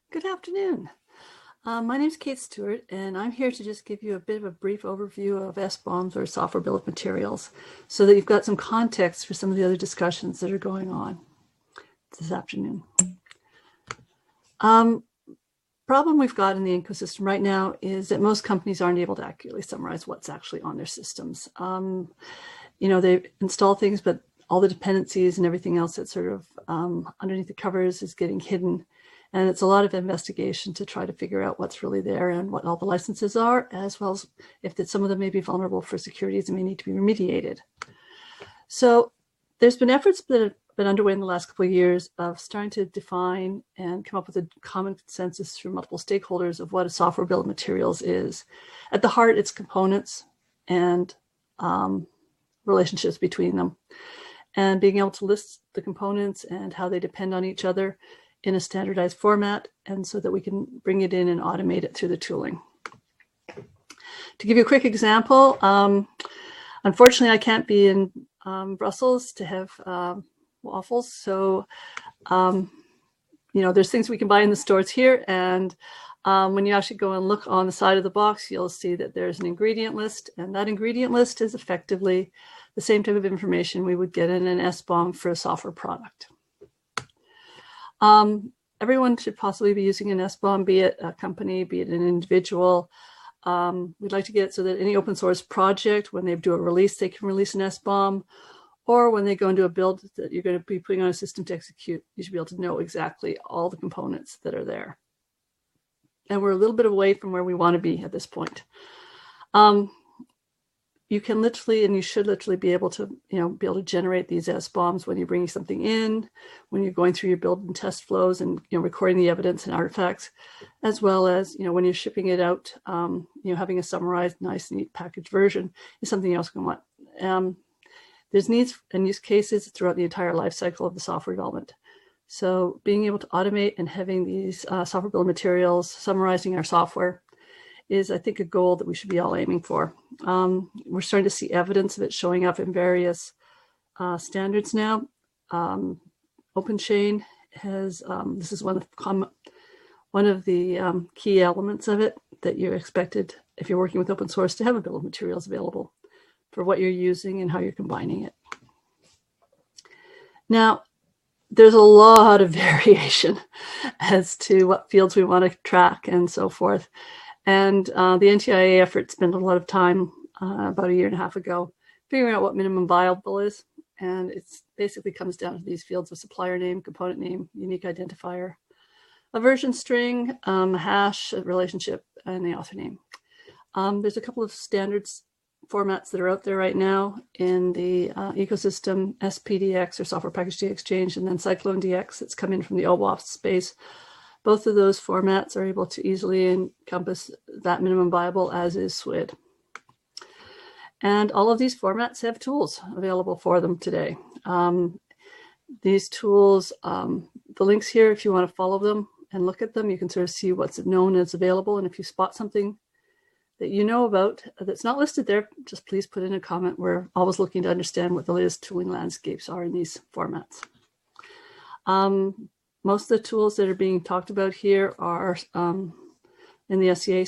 Good afternoon. My name is Kate Stewart, and I'm here to just give you a bit of a brief overview of SBOMs, or software bill of materials, so that you've got some context for some of the other discussions that are going on this afternoon. Problem we've got in the ecosystem right now is that most companies aren't able to accurately summarize what's actually on their systems. They install things, but all the dependencies and everything else that's sort of underneath the covers is getting hidden. And it's a lot of investigation to try to figure out what's really there and what all the licenses are, as well as if some of them may be vulnerable for securities and may need to be remediated. So there's been efforts that have been underway in the last couple of years of starting to define and come up with a common consensus through multiple stakeholders of what a software bill of materials is. At the heart, it's components and relationships between them, and being able to list the components and how they depend on each other in a standardized format, and so that we can bring it in and automate it through the tooling. To give you a quick example, unfortunately I can't be in Brussels to have waffles, so there's things we can buy in the stores here, and when you actually go and look on the side of the box, you'll see that there's an ingredient list, and that ingredient list is effectively the same type of information we would get in an SBOM for a software product. Everyone should possibly be using an SBOM, be it a company, be it an individual. We'd like to get it so that any open source project, when they do a release, they can release an SBOM, or when they go into a build that you're going to be putting on a system to execute, you should be able to know exactly all the components that are there. And we're a little bit away from where we want to be at this point. You can literally, and you should literally be able to generate these SBOMs when you're bringing something in, when you're going through your build and test flows, and recording the evidence and artifacts, as well as when you're shipping it out. Having a summarized, nice, neat packaged version is something else we want. There's needs and use cases throughout the entire life cycle of the software development. So being able to automate and having these software bill of materials summarizing our software is, I think, a goal that we should be all aiming for. We're starting to see evidence of it showing up in various standards now. OpenChain has, this is one of the key elements of it, that you're expected, if you're working with open source, to have a bill of materials available for what you're using and how you're combining it. Now, there's a lot of variation as to what fields we want to track and so forth. And the NTIA effort spent a lot of time about a year and a half ago figuring out what minimum viable is. And it basically comes down to these fields of supplier name, component name, unique identifier, a version string, a hash, a relationship, and the author name. There's a couple of standards formats that are out there right now in the ecosystem: SPDX, or Software Package Exchange, and then CycloneDX that's come in from the OWASP space. Both of those formats are able to easily encompass that minimum viable, as is SWID. And all of these formats have tools available for them today. These tools, the links here, if you want to follow them and look at them, you can sort of see what's known as available. And if you spot something that you know about that's not listed there, just please put in a comment. We're always looking to understand what the latest tooling landscapes are in these formats. Most of the tools that are being talked about here are in the SCA